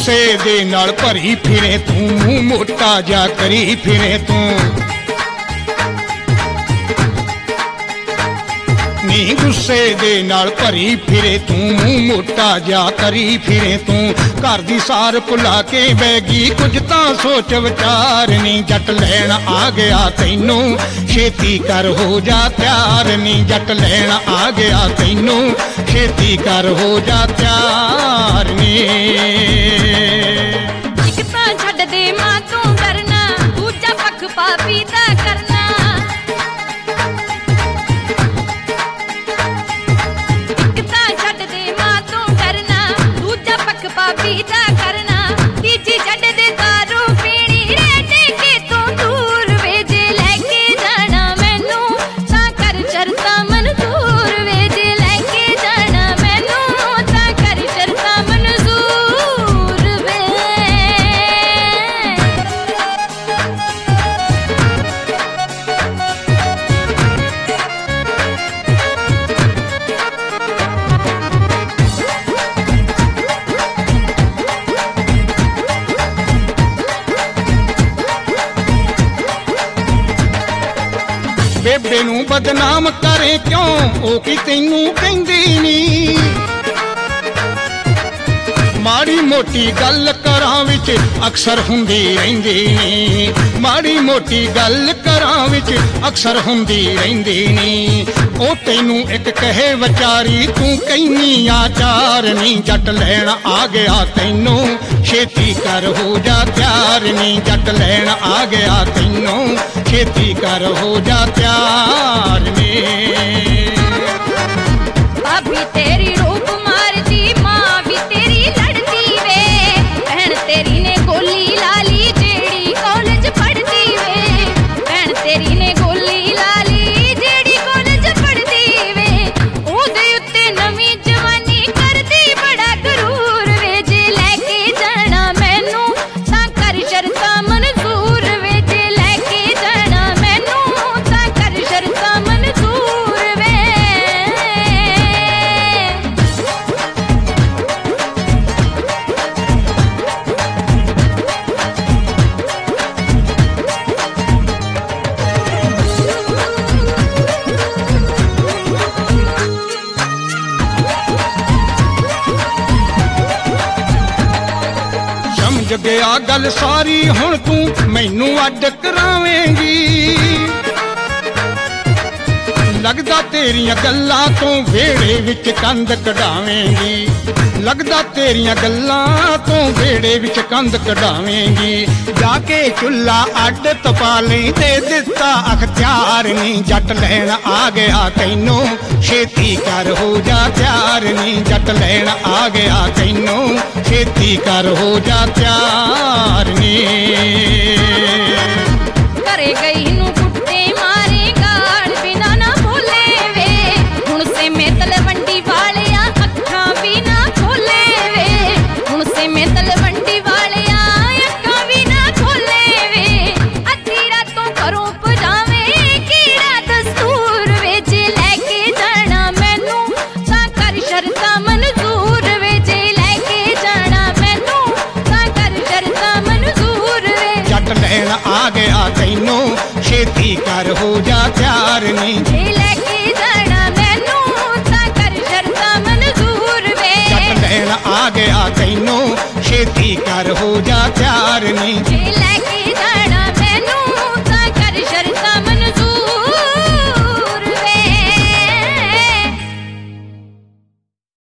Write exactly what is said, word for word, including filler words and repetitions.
ਗੁੱਸੇ ਦੇ ਨਾਲ ਭਰੀ ਫਿਰੇ ਤੂੰ, ਮੂੰਹ ਮੋਟਾ ਜਾ ਕਰੀ ਫਿਰੇ ਤੂੰ। ਨੀ ਗੁੱਸੇ ਦੇ ਨਾਲ ਭਰੀ ਫਿਰੇ ਤੂੰ, ਮੂੰਹ ਮੋਟਾ ਜਾ ਕਰੀ ਫਿਰੇ ਤੂੰ। ਘਰ ਦੀ ਸਾਰ ਭੁਲਾ ਕੇ ਬਹਿ ਗਈ, ਕੁਝ ਤਾਂ ਸੋਚ ਵਿਚਾਰ ਨੀ। ਜੱਟ ਲੈਣ ਆ ਗਿਆ ਤੈਨੂੰ, ਛੇਤੀ ਕਰ ਹੋ ਜਾ ਤਿਆਰ ਨੀ। ਜੱਟ ਲੈਣ ਆ ਗਿਆ ਤੈਨੂੰ, ਛੇਤੀ ਕਰ ਹੋ ਜਾ ਤਿਆਰ ਨੀ। ਇੱਕ ਤਾਂ ਛੱਡ ਦੇ ਮਾਂ ਤੂੰ ਡਰਨਾ, ਦੂਜਾ ਪੱਖ ਪਾਪੀ ਦਾ ਕਰਨਾ। ਪਾਪੀ ਦਾ ਕਰਨਾ, ਤੀਜੀ ਛੱਡ ਦੇ ਦਾਰੂ ਪੀਣੀ, ਰਹਿ ਕੇ ਤੂੰ ਦੂਰ ਵੇ। ਜੇ ਲੈ ਕੇ ਜਾਣਾ ਮੈਨੂੰ ਤਾਂ ਕਰ ਸ਼ਰਤਾਂ ਮਨਜ਼ੂਰ ਵੇ। ਜੇ ਲੈ ਕੇ ਜਾਣਾ ਮੈਨੂੰ ਤਾਂ ਕਰ ਸ਼ਰਤਾਂ ਮਨਜ਼ੂਰ ਵੇ। ਬੇਬੇ ਨੂੰ ਬਦਨਾਮ ਕਰੇ ਕਿਉਂ, ਉਹ ਕੀ ਤੈਨੂੰ ਕਹਿੰਦੀ ਨੀ। ਮਾੜੀ ਮੋਟੀ ਗੱਲ ਘਰਾਂ ਵਿੱਚ ਅਕਸਰ ਹੁੰਦੀ ਰਹਿੰਦੀ ਨੀ। ਮਾੜੀ ਮੋਟੀ ਗੱਲ ਘਰਾਂ ਵਿੱਚ ਅਕਸਰ ਹੁੰਦੀ ਰਹਿੰਦੀ ਨੀ। ਉਹ ਤੈਨੂੰ ਇੱਕ ਕਹੇ ਵਿਚਾਰੀ, ਤੂੰ ਕਹਿਨੀ ਆ ਚਾਰ ਨੀ। ਜੱਟ ਲੈਣ ਆ ਗਿਆ ਤੈਨੂੰ, ਛੇਤੀ ਕਰ ਹੋ ਜਾ ਤਿਆਰ ਨੀ। ਜੱਟ ਲੈਣ ਆ ਗਿਆ ਤੈਨੂੰ, ਛੇਤੀ ਕਰ ਹੋ ਜਾ ਤਿਆਰ ਨੀ। ਭਾਬੀ ਤੇਰੀ ਰੂਪ ਮਾਰਦੀ, ਮਾਂ ਵੀ ਤੇਰੀ ਲੜਦੀ ਵੇ। ਭੈਣ ਤੇਰੀ ਨੇ ਗੋਲੀ ਲਾ ਲਈ ਜਿਹੜੀ ਕਾਲਜ ਪੜ੍ਹਦੀ ਵੇ। ਭੈਣ ਤੇਰੀ ਨੇ ਗੋਲੀ ਲਾ ਲਈ ਜਿਹੜੀ ਕਾਲਜ ਪੜ੍ਹਦੀ ਵੇ। ਉਹਦੇ ਉੱਤੇ ਨਵੀਂ ਜਵਾਨੀ ਕਰਦੀ ਬੜਾ ਗਰੂਰ ਵੇ। ਜੇ ਲੈ ਕੇ ਜਾਣਾ ਮੈਨੂੰ ਤਾਂ ਕਰ ਸ਼ਰਤਾਂ ਮਨਜ਼ੂਰ ਵੇ। ਜੇ ਲੈ ਕੇ ਜਾਣਾ ਮੈਨੂੰ ਤਾਂ ਕਰ ਸ਼ਰਤਾਂ ਮਨਜ਼ੂਰ ਵੇ। ਸਮਝ ਗਿਆ ਗੱਲ ਸਾਰੀ, ਹੁਣ ਤੂੰ ਮੈਨੂੰ ਅੱਡ ਕਰਾਵੇਂਗੀ। ਲੱਗਦਾ ਤੇਰੀਆਂ ਗੱਲਾਂ ਤੋਂ ਵਿਹੜੇ ਵਿੱਚ ਕੰਧ ਕਢਾਵੇਂਗੀ। ਲੱਗਦਾ ਤੇਰੀਆਂ ਗੱਲਾਂ ਤੋਂ ਵਿਹੜੇ ਵਿੱਚ ਕੰਧ ਕਢਾਵੇਂਗੀ। ਜਾ ਕੇ ਚੁੱਲਾ ਅੱਡ ਤਪਾ ਲਈ, ਦੇ ਦਿੱਤਾ ਅਖਤਿਆਰ ਨੀ। ਜੱਟ ਲੈਣ ਆ ਗਿਆ ਤੈਨੂੰ, ਛੇਤੀ ਕਰ ਹੋ ਜਾ ਤਿਆਰ ਨੀ। ਜੱਟ ਲੈਣ ਆ ਗਿਆ ਤੈਨੂੰ, ਛੇਤੀ ਕਰ ਹੋ ਜਾ ਤਿਆਰ ਨੀ। ਘਰੇ ਗਈ ਨੂੰ ਕੁੱਟੇ ਮਾਰੇ, ਗਾਲ ਬਿਨਾ ਨਾ ਬੋਲੇ ਵੇ। ਹੁਣ ਸੇ ਮੈਂ ਤਲਵੰਡੀ ਵਾਲਿਆ ਅੱਖਾਂ ਵੀ ਨਾ ਖੋਲੇ ਵੇ। ਹੁਣ ਸੇ ਮੈਂ ਤਲਵੰਡੀ ਵਾਲਿਆ ਅੱਖਾਂ ਵੀ ਨਾ ਖੋਲੇ ਵੇ। ਅੱਧੀ ਰਾਤੋਂ ਘਰੋਂ ਭਜਾਵੇਂ ਕਿਹੜਾ ਦਸਤੂਰ ਵੇ। ਜੇ ਲੈ ਕੇ ਜਾਣਾ ਮੈਨੂੰ ਤਾਂ ਕਰ ਸ਼ਰਤਾਂ ਮਨਜ਼ੂਰ ਵੇ। ਜੇ ਲੈ ਕੇ ਜਾਣਾ ਮੈਨੂੰ ਤਾਂ ਕਰ ਸ਼ਰਤਾਂ ਮਨਜ਼ੂਰ ਵੇ। ਜੱਟ ਲੈਣ ਆ ਗਿਆ ਤੈਨੂੰ, ਛੇਤੀ ਕਰ ਹੋ ਜਾ ਤਿਆਰ ਨੀ।